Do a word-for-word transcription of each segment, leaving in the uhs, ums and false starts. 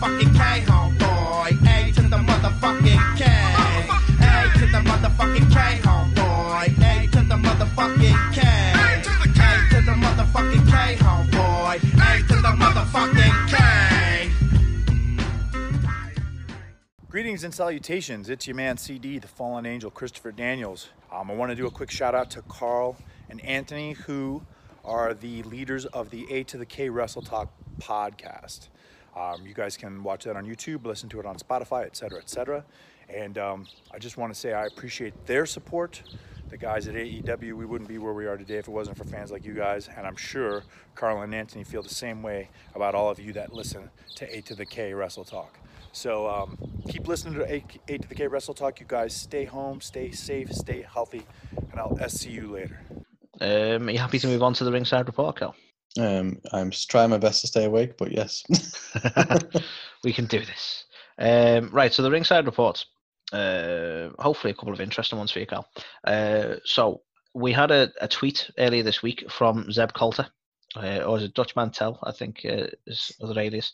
motherfucking K, homeboy. A to the motherfucking K. A to the motherfucking K, homeboy. A to the motherfucking K. A to the motherfucking K, homeboy. A to the motherfucking K. Greetings and salutations. It's your man C D, the fallen angel, Christopher Daniels. Um, I want to do a quick shout out to Carl and Anthony, who are the leaders of the A to the K Wrestle Talk podcast. Um, you guys can watch that on YouTube, listen to it on Spotify, et cetera, et cetera. And um, I just want to say I appreciate their support. The guys at A E W, we wouldn't be where we are today if it wasn't for fans like you guys. And I'm sure Carl and Anthony feel the same way about all of you that listen to A to the K Wrestle Talk. So um, keep listening to A, A to the K Wrestle Talk. You guys stay home, stay safe, stay healthy, and I'll see you later. Um, are you happy to move on to the ringside report, Cal? Um, I'm trying my best to stay awake, but yes. We can do this. Um, right, so the ringside reports. Uh, hopefully a couple of interesting ones for you, Cal. Uh, so we had a, a tweet earlier this week from Zeb Coulter, uh, or is it Dutch Mantel, I think uh, is other alias.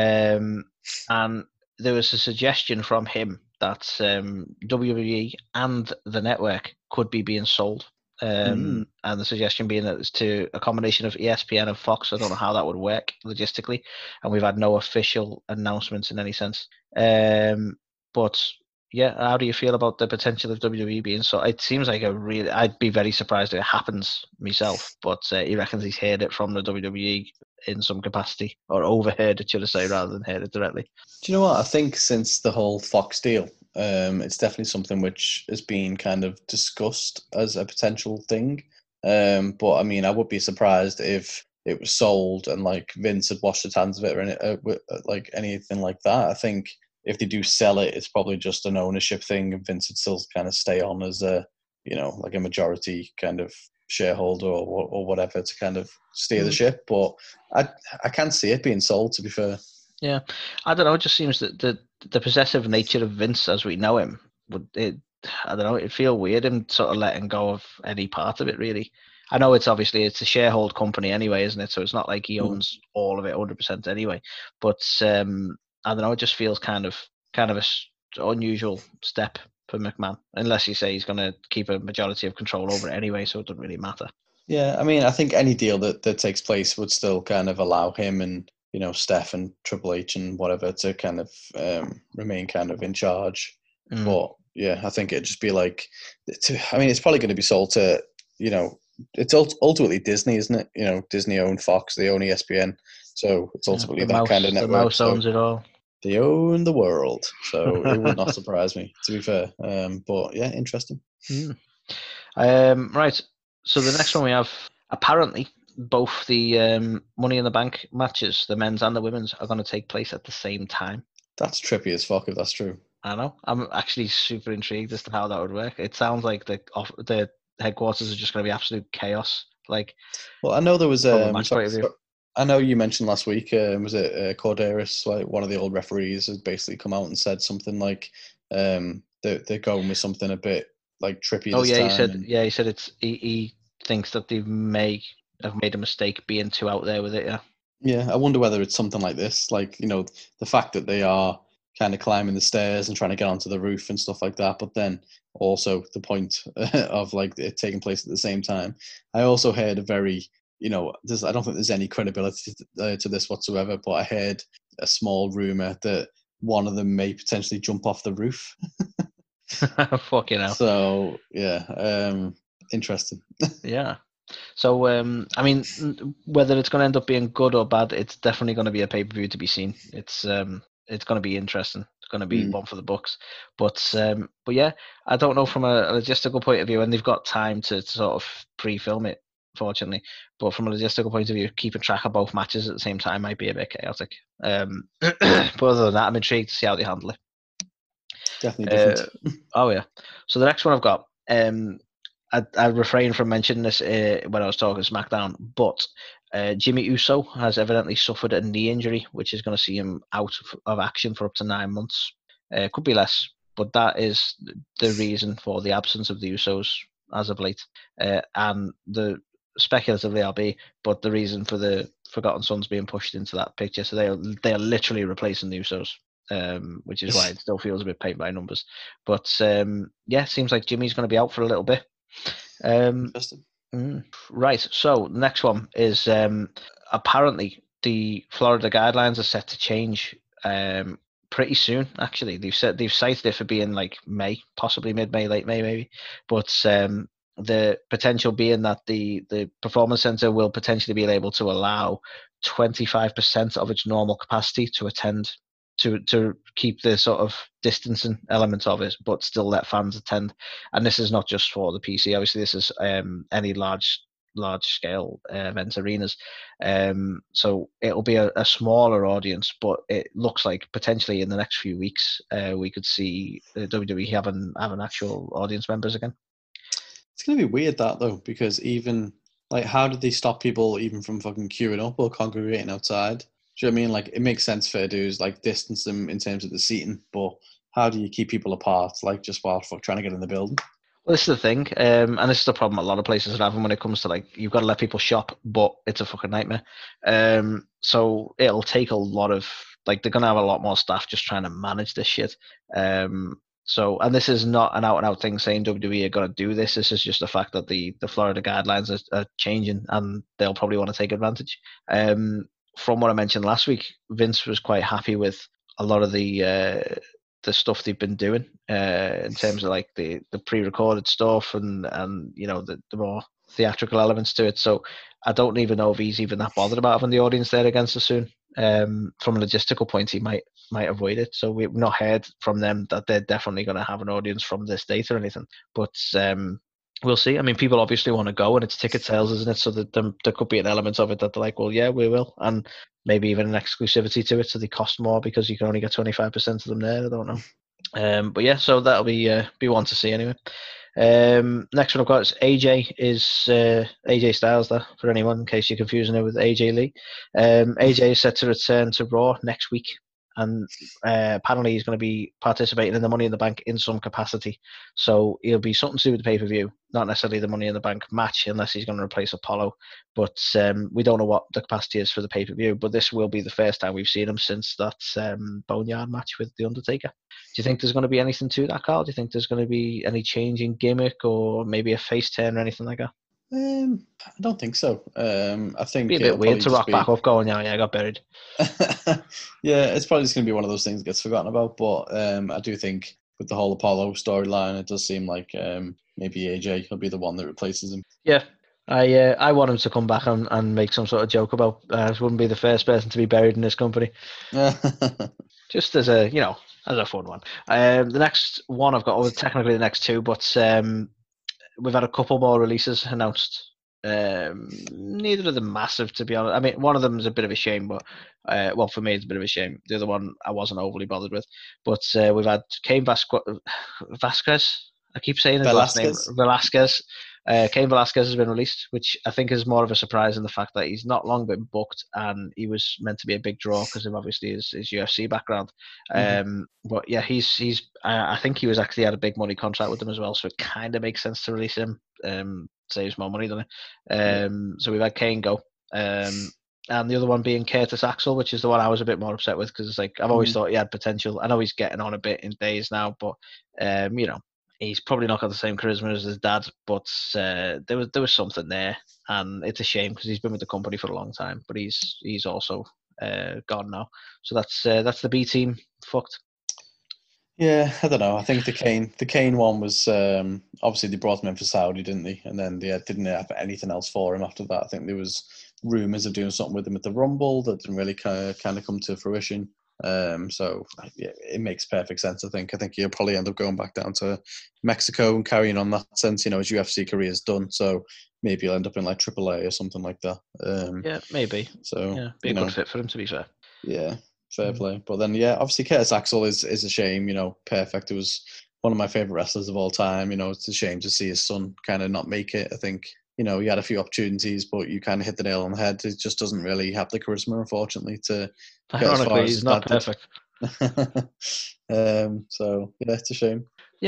Um, and there was a suggestion from him that um, W W E and the network could be being sold. Um, mm. And the suggestion being that it's to a combination of E S P N and Fox. I don't know how that would work logistically, and we've had no official announcements in any sense. Um, but yeah, how do you feel about the potential of W W E being so? It seems like a really. I'd be very surprised if it happens myself, but uh, he reckons he's heard it from the W W E in some capacity, or overheard it, should I say, rather than heard it directly. Do you know what? I think since the whole Fox deal, Um, it's definitely something which has been kind of discussed as a potential thing. Um, but I mean, I would be surprised if it was sold and like Vince had washed his hands of it or any, uh, like anything like that. I think if they do sell it, it's probably just an ownership thing, and Vince would still kind of stay on as a, you know, like a majority kind of shareholder or or whatever to kind of steer the ship. But I I can't see it being sold, to be fair. Yeah, I don't know. It just seems that the the possessive nature of Vince, as we know him, would it? I don't know. It'd feel weird him sort of letting go of any part of it. Really, I know it's obviously it's a sharehold company anyway, isn't it? So it's not like he owns mm. all of it, hundred percent anyway. But um, I don't know. It just feels kind of kind of a unusual step for McMahon, unless you say he's going to keep a majority of control over it anyway. So it doesn't really matter. Yeah, I mean, I think any deal that that takes place would still kind of allow him and, you know, Steph and Triple H and whatever to kind of um, remain kind of in charge. Mm. But yeah, I think it'd just be like, to, I mean, it's probably going to be sold to, you know, it's ultimately Disney, isn't it? You know, Disney own Fox, they own E S P N. So it's ultimately yeah, that mouse, kind of network. The mouse so owns it all. They own the world. So it would not surprise me, to be fair. Um, but yeah, interesting. Mm. Um, right. So the next one we have, apparently, both the um, Money in the Bank matches, the men's and the women's, are going to take place at the same time. That's trippy as fuck if that's true. I know. I'm actually super intrigued as to how that would work. It sounds like the off, the headquarters are just going to be absolute chaos. Like, well, I know there was a. Um, so, so, I know you mentioned last week. Um, was it uh, Corderis, like one of the old referees, has basically come out and said something like, um, they're, they're going with something a bit like trippy. Oh this yeah, time he said. and, yeah, he said it's. He, he thinks that they may have made a mistake being too out there with it. Yeah. Yeah, I wonder whether it's something like this, like, you know, the fact that they are kind of climbing the stairs and trying to get onto the roof and stuff like that, but then also the point of like it taking place at the same time. I also heard a very, you know, there's, I don't think there's any credibility to, uh, to this whatsoever, but I heard a small rumor that one of them may potentially jump off the roof. Fucking hell. So yeah, um, interesting. Yeah. So, um, I mean, whether it's going to end up being good or bad, it's definitely going to be a pay-per-view to be seen. It's um, it's going to be interesting. It's going to be mm. one for the books. But um, but yeah, I don't know from a, a logistical point of view, and they've got time to, to sort of pre-film it, fortunately. But from a logistical point of view, keeping track of both matches at the same time might be a bit chaotic. Um, but other than that, I'm intrigued to see how they handle it. Definitely different. Uh, oh, yeah. So the next one I've got... Um, I, I refrained from mentioning this uh, when I was talking SmackDown, but uh, Jimmy Uso has evidently suffered a knee injury, which is going to see him out of action for up to nine months. Uh, could be less, but that is the reason for the absence of the Usos as of late. Uh, and the speculatively, I'll be, but the reason for the Forgotten Sons being pushed into that picture. So they are they are literally replacing the Usos, um, which is why it still feels a bit paint by numbers. But um, yeah, seems like Jimmy's going to be out for a little bit. Um, Interesting. mm, right. So next one is um, apparently the Florida guidelines are set to change um, pretty soon. Actually, they've said they've cited it for being like May, possibly mid-May, late May, maybe. But um, the potential being that the the performance center will potentially be able to allow twenty-five percent of its normal capacity to attend to to keep the sort of distancing element of it, but still let fans attend. And this is not just for the P C. Obviously, this is um, any large large scale uh, event arenas. Um, so it'll be a, a smaller audience, but it looks like potentially in the next few weeks uh, we could see uh, W W E having having actual audience members again. It's going to be weird that though, because even like, how did they stop people even from fucking queuing up or congregating outside? Do you know what I mean? Like, it makes sense for dudes like distance them in terms of the seating, but how do you keep people apart? Like, just while fuck trying to get in the building. Well, this is the thing, um, and this is the problem a lot of places are having when it comes to like you've got to let people shop, but it's a fucking nightmare. Um, so it'll take a lot of like they're gonna have a lot more staff just trying to manage this shit. Um, so and this is not an out and out thing saying W W E are gonna do this. This is just the fact that the the Florida guidelines are, are changing, and they'll probably want to take advantage. Um, from what I mentioned last week, Vince was quite happy with a lot of the. Uh, the stuff they've been doing uh, in terms of like the, the pre-recorded stuff and, and you know the, the more theatrical elements to it. So I don't even know if he's even that bothered about having the audience there against us soon. Um, from a logistical point, he might might avoid it. So we've not heard from them that they're definitely going to have an audience from this date or anything. But um, we'll see. I mean, people obviously want to go, and it's ticket sales, isn't it? So that there, there could be an element of it that they're like, well, yeah, we will, and maybe even an exclusivity to it, so they cost more because you can only get twenty-five percent of them there. I don't know. Um, but yeah, so that'll be uh, be one to see anyway. Um, next one I've got is A J is uh, A J Styles there for anyone in case you're confusing it with A J Lee. Um, A J is set to return to Raw next week, and uh, apparently he's going to be participating in the Money in the Bank in some capacity. So it'll be something to do with the pay-per-view, not necessarily the Money in the Bank match, unless he's going to replace Apollo. But um, we don't know what the capacity is for the pay-per-view, but this will be the first time we've seen him since that um, Boneyard match with The Undertaker. Do you think there's going to be anything to that, Carl? Do you think there's going to be any change in gimmick or maybe a face turn or anything like that? Um, I don't think so. Um, I think It'd be a bit weird to rock be... back up going, yeah, yeah, I got buried. Yeah, it's probably just going to be one of those things that gets forgotten about. But um, I do think with the whole Apollo storyline, it does seem like um, maybe A J will be the one that replaces him. Yeah, I uh, I want him to come back and, and make some sort of joke about uh, wouldn't be the first person to be buried in this company. Just as a, you know, as a fun one. Um, the next one I've got, well, technically the next two, but um, we've had a couple more releases announced. Um, neither of them massive, to be honest. I mean, one of them is a bit of a shame, but uh, well, for me, it's a bit of a shame. The other one I wasn't overly bothered with. But uh, we've had Cain Vasqu- Vasquez. I keep saying his Velasquez. last name, Velasquez. Uh, Cain Velasquez has been released, which I think is more of a surprise in the fact that he's not long been booked, and he was meant to be a big draw because of obviously his, his U F C background. Mm-hmm. Um, but yeah, he's he's. Uh, I think he was actually had a big money contract with them as well, so it kind of makes sense to release him. Um, saves more money, doesn't it? Um, so we've had Cain go, um, and the other one being Curtis Axel, which is the one I was a bit more upset with because it's like I've always mm-hmm. thought he had potential. I know he's getting on a bit in days now, but um, you know. He's probably not got the same charisma as his dad, but uh, there was there was something there, and it's a shame because he's been with the company for a long time. But he's he's also uh, gone now, so that's uh, that's the B team fucked. Yeah, I don't know. I think the Cain the Cain one was um, obviously they brought him in for Saudi, didn't they? And then they didn't have anything else for him after that. I think there was rumours of doing something with him at the Rumble that didn't really kind of, kind of come to fruition. Um, so yeah, it makes perfect sense. I think. I think he'll probably end up going back down to Mexico and carrying on that sense. You know, his U F C career is done, so maybe he'll end up in like triple A or something like that. Um, yeah, maybe. So yeah, be a good know, fit for him, to be fair. Yeah, fair mm. play. But then, yeah, obviously Curtis Axel is is a shame. You know, perfect. It was one of my favorite wrestlers of all time. You know, it's a shame to see his son kind of not make it. I think. You know, he had a few opportunities, but you kind of hit the nail on the head. It just doesn't really have the charisma, unfortunately, to get as far as he's not perfect. um, so, yeah, it's a shame. Yeah,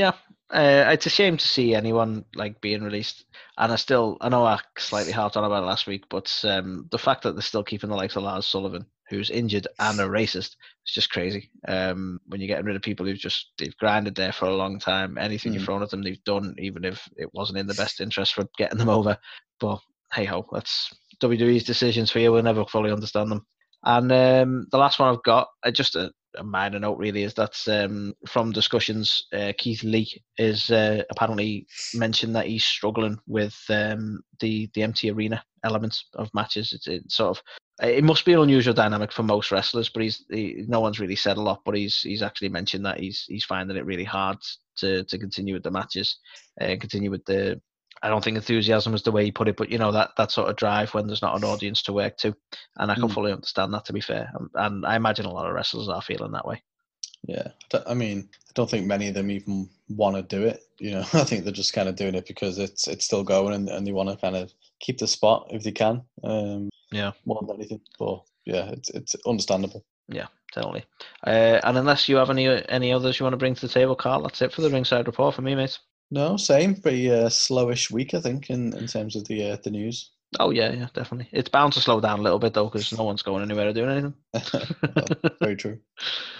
Uh, it's a shame to see anyone like being released, and I still, I know I slightly harped on about it last week, but um, the fact that they're still keeping the likes of Lars Sullivan, who's injured and a racist, it's just crazy. Um, when you're getting rid of people who've just they've grinded there for a long time, anything Mm. you've thrown at them, they've done, even if it wasn't in the best interest for getting them over. But hey ho, that's W W E's decisions for you. We'll never fully understand them. And um, the last one I've got, uh, just a, a minor note really, is that um, from discussions, uh, Keith Lee is uh, apparently mentioned that he's struggling with um, the the empty arena elements of matches. It's, it's sort of it must be an unusual dynamic for most wrestlers, but he's he, no one's really said a lot. But he's he's actually mentioned that he's he's finding it really hard to to continue with the matches and uh, continue with the. I don't think enthusiasm is the way he put it, but you know that that sort of drive when there's not an audience to work to, and I can Mm. fully understand that. To be fair, and, and I imagine a lot of wrestlers are feeling that way. Yeah, D- I mean, I don't think many of them even want to do it. You know, I think they're just kind of doing it because it's it's still going, and, and they want to kind of keep the spot if they can. Um, Yeah, more than anything. But yeah, it's it's understandable. yeah, totally. Uh, and unless you have any any others you want to bring to the table, Carl, that's it for the ringside report for me, mate. No, same. Pretty uh, slowish week, I think, in, in terms of the uh, the news. Oh yeah, yeah, definitely. It's bound to slow down a little bit though, because no one's going anywhere or doing anything. Well, very true.